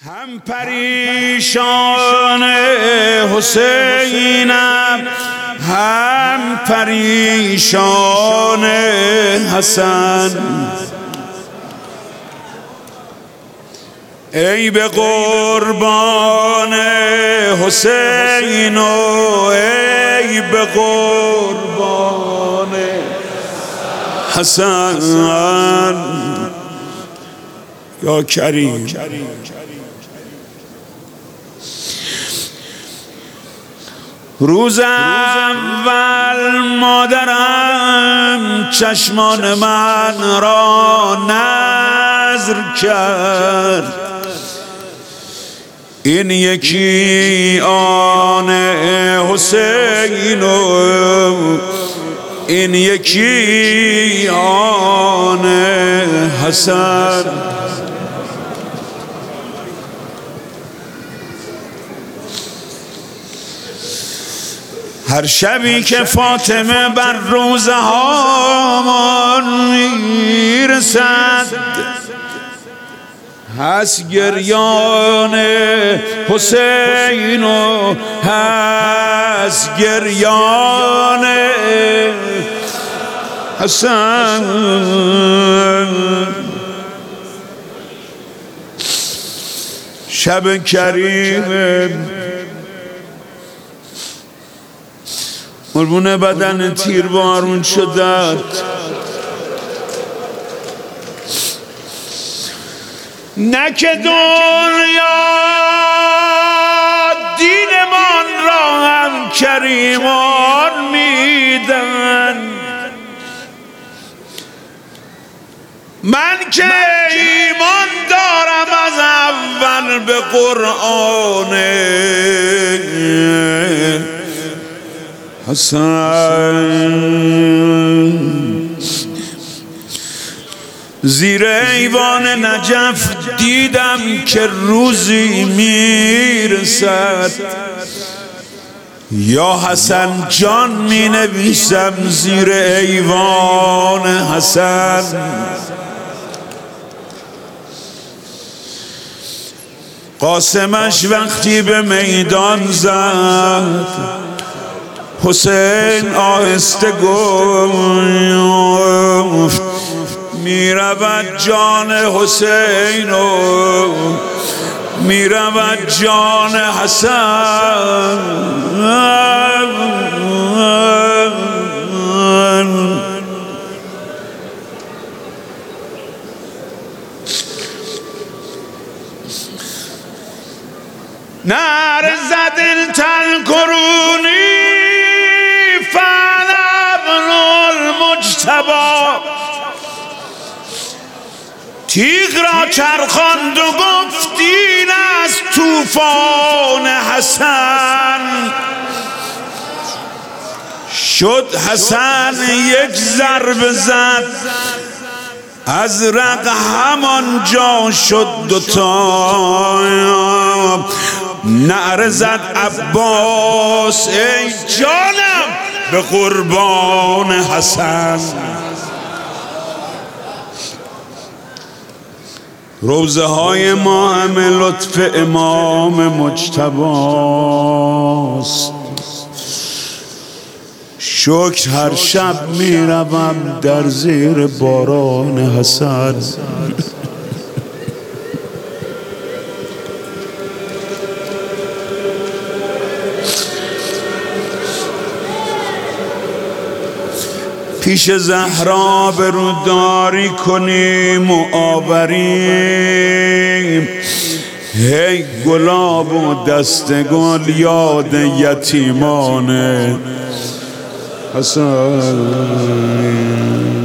هم پریشان حسینم هم پریشان حسن، ای به قربان حسین و ای به قربان حسن. یا کریم روز اول مادرم چشمان من را نذر کرد، این یکی آن حسین و این یکی آن حسن. هر شبی که فاطمه بر روزه هامان میرسد، هست گریان حسین و هست گریان حسن. شب کریم قربون بدن تیر بارون شدد، نه که دنیا دینمان را هم کریمان میدن، من که ایمان دارم از اول به قرآن حسن. زیر ایوان نجف دیدم که روزی میرسد، یا حسن جان می نویسم زیر ایوان حسن. قاسمش وقتی به میدان زد، حسین آهسته گفت میرود جان حسین و میرود جان حسن. نرزد تنکرونی فعلبن المجتبی، تیغ را چرخاند و گفت این از طوفان حسن. شد حسن یک ضربه زد، از رق همانجا شد دوتا. نعره زد عباس ای جانم به قربان حسن. روزه های ما همه لطف امام مجتباست، شکر هر شب میروم در زیر باران حسن. پیش زهرا بروداری کنیم و آوریم، هی گلاب و دست گل یاد یتیمان حسن.